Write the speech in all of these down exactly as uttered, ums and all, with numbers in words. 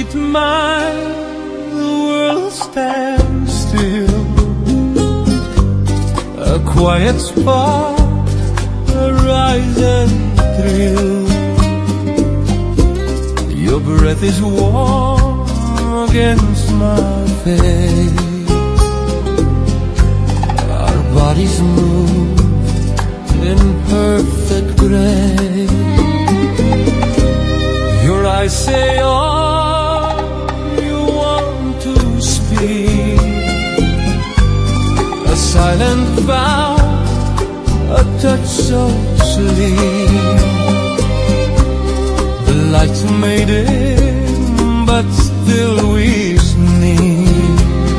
beneath mine, the world stands still. A quiet spark, a rise and thrill. Your breath is warm against my face. Our bodies move in perfect grace. Your eyes say all you want to speak. A silent vow, a touch so sweet. The lights may dim, but still we sneak.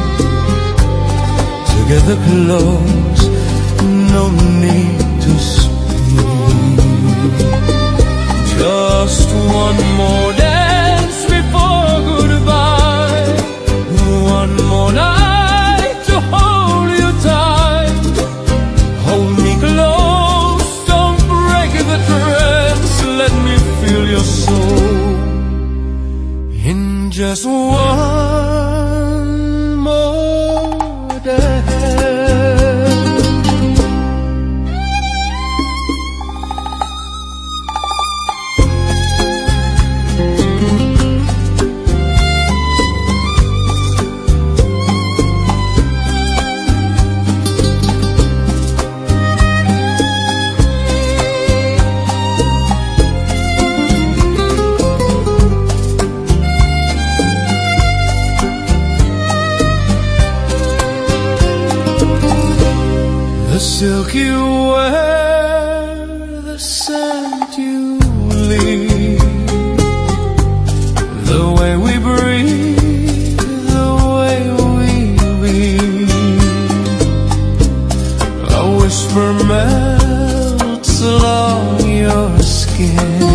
Together close, no need to speak. Just one more dance before goodbye. One more night to hold you tight. Hold me close, don't break the trance. Let me feel your soul in just one more dance. The silk you wear, the scent you leave, the way we breathe, the way we weave. A whisper melts along your skin,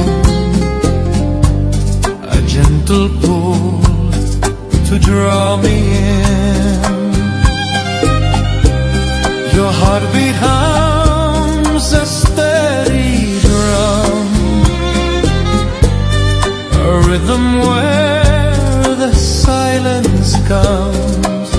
a gentle pull to draw me in. Your heartbeat hums a steady drum, a rhythm where the silence comes.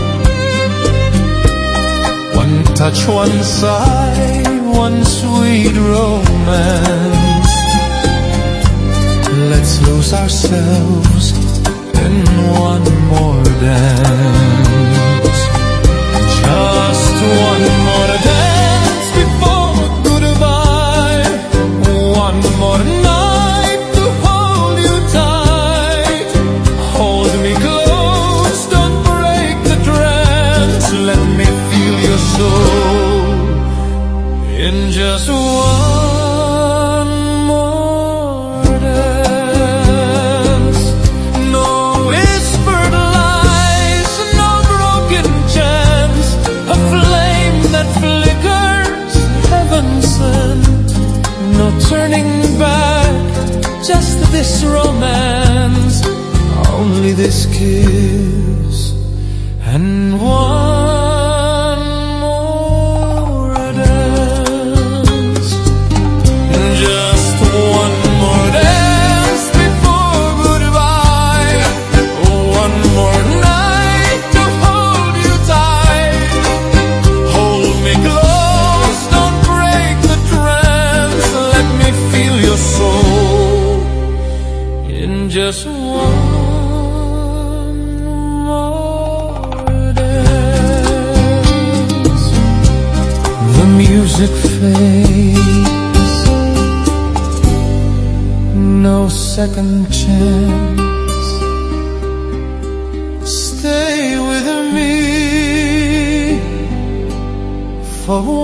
One touch, one sigh, one sweet romance. Let's lose ourselves in one more dance. Just one more dance before goodbye. One more night to hold you tight. Hold me close, don't break the trance. Let me feel your soul in just one more dance. No whispered lies, no broken chance. A flame that flickers, heaven sent. No turning back, just this romance. Only this kiss and one more dance. Just one more dance before goodbye. One more night to hold you tight. Hold me close, don't break the trance. Let me feel your soul in just one more dance. The music fades, no second chance. Stay with me for